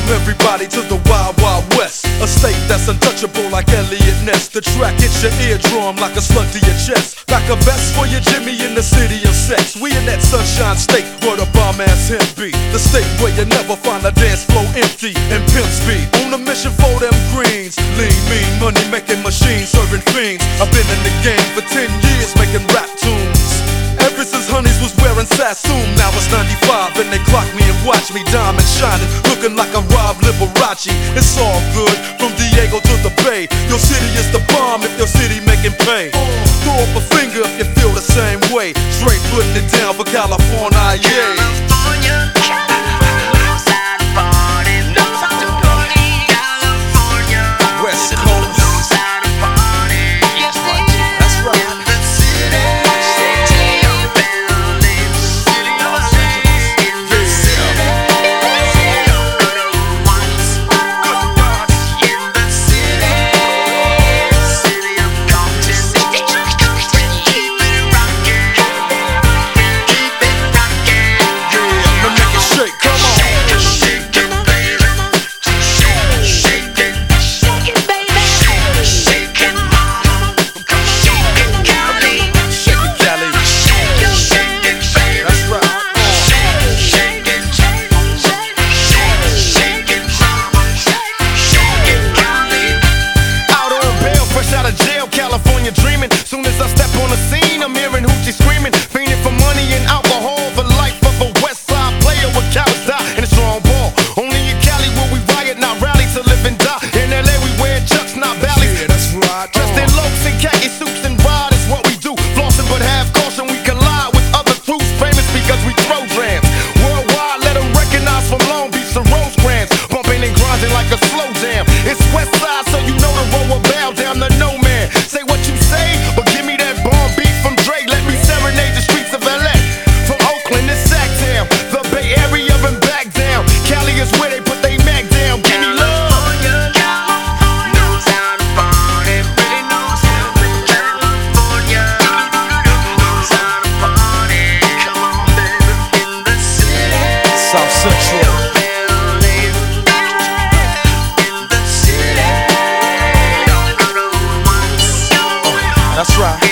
everybody to the Wild Wild West, a state that's untouchable like Elliot Ness. The track hits your eardrum like a slug to your chest. Back a vest for your Jimmy in the city of sex. We in that sunshine state where the bomb ass him be. The state where you never find a dance floor empty and pimp speed. On a mission for them greens. Lean, mean, money making machines serving fiends. I've been in the game for 10 years making rap tunes. Ever since Honeys was wearing Sassoon. Now it's 95 and they clock me and watch me diamond shining, looking like a Rob Liberace. It's all good from Diego to the Bay. Your city is the bomb if your city making pay. Throw up a finger if you feel the same way. Straight putting it down for California, yeah. West Coast. California dreaming. Soon as I step on the scene, I'm hearing hoochie screaming, fiending for money and alcohol. The life of a West Side player with cowards die and a strong ball. Only in Cali will we riot, not rally to live and die. In LA we wear chucks, not valleys. Yeah, that's right. Dressed in locs and khaki suits and ride is what we do. Flossing but have caution, we collide with other crews. Famous because we throw drams. Worldwide, let them recognize from Long Beach to Rosecrans. Bumping and grinding like a slow jam. It's West Side, so you know the road will bow down to no man. Say what you say, but give me that bomb beat from Dre. Let me serenade the streets of LA. From Oakland to Sacktown, the Bay Area and back down. Cali is where they put they Mac down. Give me love. South Central. That's right.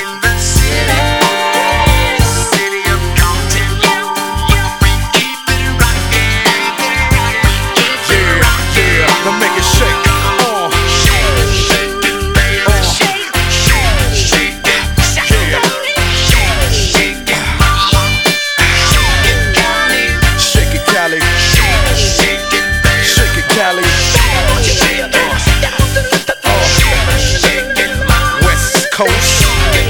West Coast.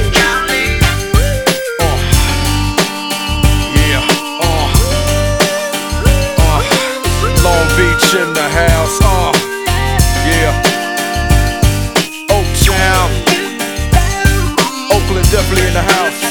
Long Beach in the house. Yeah. Oaktown. Oakland definitely in the house.